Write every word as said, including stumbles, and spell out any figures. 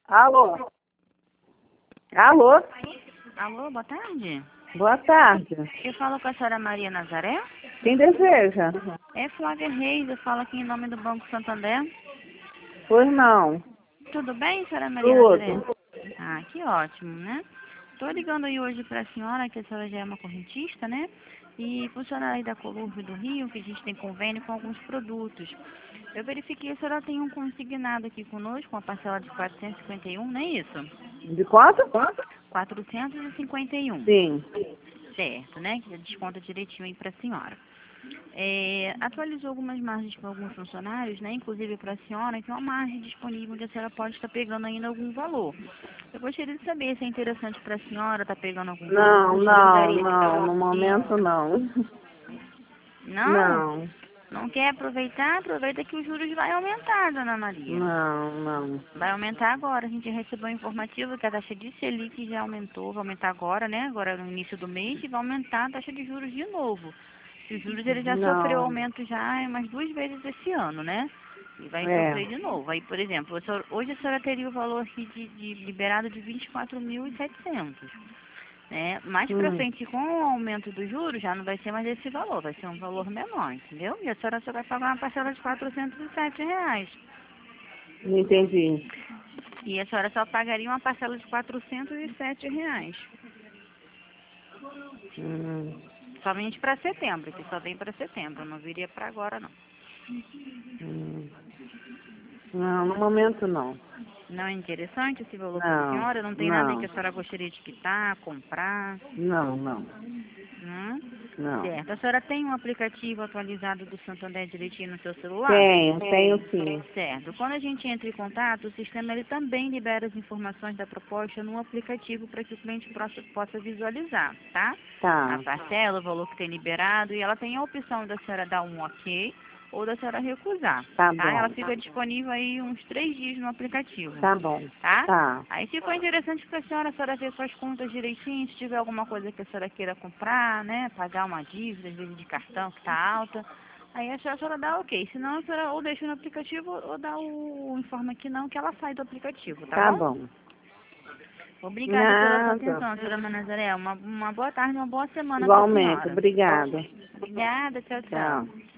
Alô? Alô? Alô, boa tarde. Boa tarde. Eu falo com a senhora Maria Nazaré. Quem deseja? É Flávia Reis, eu falo aqui em nome do Banco Santander. Pois não. Tudo bem, senhora Maria Nazaré? Tudo. Ah, que ótimo, né? Estou ligando aí hoje para a senhora, que a senhora já é uma correntista, né? E funcionária aí da Colurve do Rio, que a gente tem convênio com alguns produtos. Eu verifiquei que a senhora tem um consignado aqui conosco, uma parcela de quatrocentos e cinquenta e um, não é isso? De quanto? quatrocentos e cinquenta e um. Sim. Certo, né? Que desconta direitinho aí para a senhora. É, atualizou algumas margens para alguns funcionários, né? Inclusive para a senhora, que é uma margem disponível onde a senhora pode estar pegando ainda algum valor. Eu gostaria de saber se é interessante para a senhora estar pegando algum Não, produto, não, gostaria de dar não. uma No visita. momento não. Não? Não. Não quer aproveitar? Aproveita que os juros vai aumentar, dona Maria. Não, não. Vai aumentar agora. A gente recebeu um informativo que a taxa de Selic já aumentou, vai aumentar agora, né? Agora no início do mês, e vai aumentar a taxa de juros de novo. Os juros ele já sofreu Não. aumento já umas duas vezes esse ano, né? E vai É. sofrer de novo. Aí, por exemplo, a senhora- hoje a senhora teria o valor aqui de, de liberado de vinte e quatro mil e setecentos. Né? Mais pra Hum. frente, com o aumento dos juros, já não vai ser mais esse valor, vai ser um valor menor, entendeu? E a senhora só vai pagar uma parcela de quatrocentos e sete reais. Não entendi. E a senhora só pagaria uma parcela de quatrocentos e sete reais. Hum. Somente para setembro, que só vem para setembro, não viria para agora não. Hum. Não, no momento não. Não é interessante esse valor para a Não. senhora? Não tem nada aí que a Não. senhora gostaria de quitar, comprar? Não, não. Hum? Não. Certo. A senhora tem um aplicativo atualizado do Santander direitinho no seu celular? Tenho, tenho sim. Certo. Quando a gente entra em contato, o sistema ele também libera as informações da proposta no aplicativo para que o cliente possa, possa visualizar, tá? A Tá. parcela, o valor que tem liberado, e ela tem a opção da senhora dar um ok ou da senhora recusar, Tá tá? Ela bom. fica disponível aí uns três dias no aplicativo, Tá bom. tá? Tá. Aí se for interessante para a senhora, a senhora ver suas contas direitinho, se tiver alguma coisa que a senhora queira comprar, né? Pagar uma dívida, às vezes de cartão que tá alta, aí a senhora, a senhora dá ok. Senão a senhora ou deixa no aplicativo ou dá o informa que não, que ela sai do aplicativo, tá Tá bom? bom. Obrigada pela sua Nada. atenção, senhora Manazaré. Uma, uma boa tarde, uma boa semana para a Igualmente. senhora. Obrigada. Obrigada, tchau, Tchau. tchau.